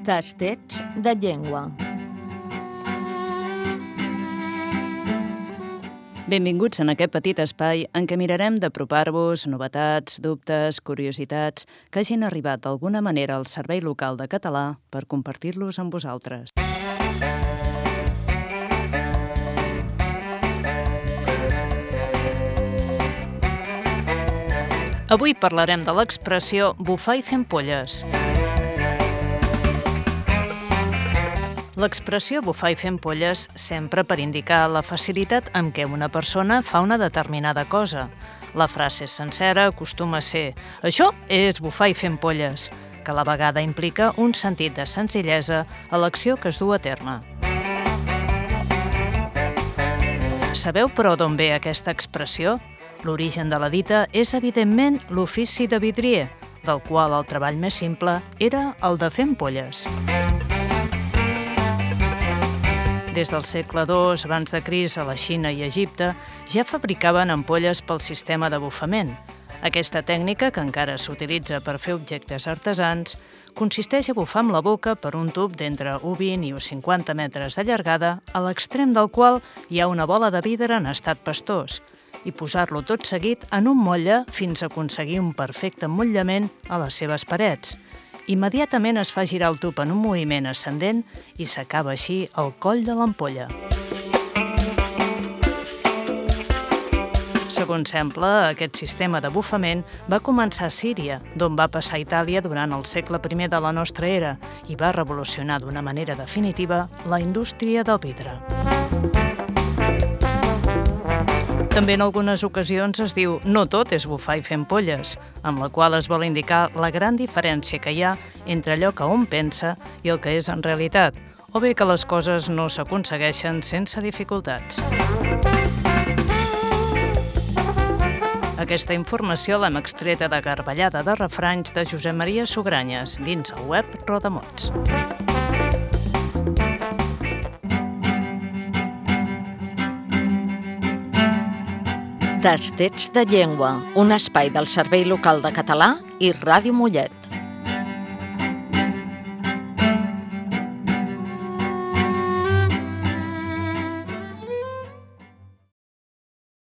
Tastets de llengua. Benvinguts en aquest petit espai en què mirarem d'apropar-vos novetats, dubtes, curiositats que hagin arribat d'alguna manera al Servei Local de Català per compartir-los amb vosaltres. Avui parlarem de l'expressió bufar i fer ampolles. L'expressió bufar i fer ampolles sempre per indicar la facilitat amb què una persona fa una determinada cosa. La frase sencera acostuma a ser «Això és bufar i fer ampolles», que a la vegada implica un sentit de senzillesa a l'acció que es du a terme. Sabeu, però, d'on ve aquesta expressió? L'origen de la dita és, evidentment, l'ofici de vidrier, del qual el treball més simple era el de fer ampolles. Des del segle II abans de Crist a la Xina i Egipte ja fabricaven ampolles pel sistema de bufament. Aquesta tècnica, que encara s'utilitza per fer objectes artesans, consisteix a bufar amb la boca per un tub d'entre 20 i 50 metres de llargada, a l'extrem del qual hi ha una bola de vidre en estat pastós, i posar-lo tot seguit en un motlle fins a aconseguir un perfecte emmotllament a les seves parets. Immediatament es fa girar el tub en un moviment ascendent i s'acaba així el coll de l'ampolla. Segons sembla, aquest sistema de bufament va començar a Síria, d'on va passar a Itàlia durant el segle I de la nostra era i va revolucionar d'una manera definitiva la indústria del vidre. També en algunes ocasions es diu «no tot és bufar i fer ampolles», amb la qual es vol indicar la gran diferència que hi ha entre allò que un pensa i el que és en realitat, o bé que les coses no s'aconsegueixen sense dificultats. Aquesta informació l'hem extreta de Garballada de refranys de Josep Maria Sugranyes, dins el web Rodamots. Tastets de llengua, un espai del Servei Local de Català i Ràdio Mollet.